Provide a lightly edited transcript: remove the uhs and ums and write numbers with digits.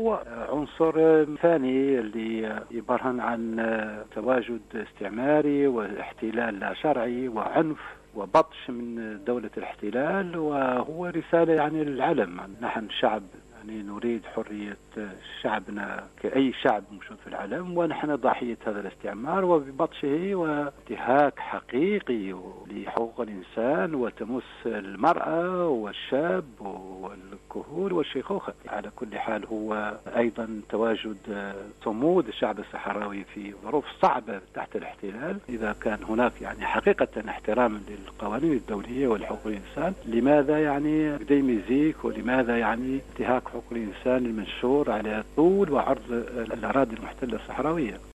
هو عنصر ثاني اللي يبرهن عن تواجد استعماري واحتلال لا شرعي وعنف وبطش من دولة الاحتلال، وهو رسالة يعني للعالم. نحن شعب يعني نريد حرية شعبنا كأي شعب موجود في العالم، ونحن ضحية هذا الاستعمار وببطشه وانتهاك حقيقي لحقوق الإنسان وتمس المرأة والشاب والكهول والشيخوخة. على كل حال هو أيضا تواجد صمود الشعب الصحراوي في ظروف صعبة تحت الاحتلال. إذا كان هناك يعني حقيقة احترام للقوانين الدولية والحقوق الإنسان، لماذا يعني بدي ميزيك ولماذا يعني انتهاك حقوق الإنسان المنشور على طول وعرض الأراضي المحتلة الصحراوية؟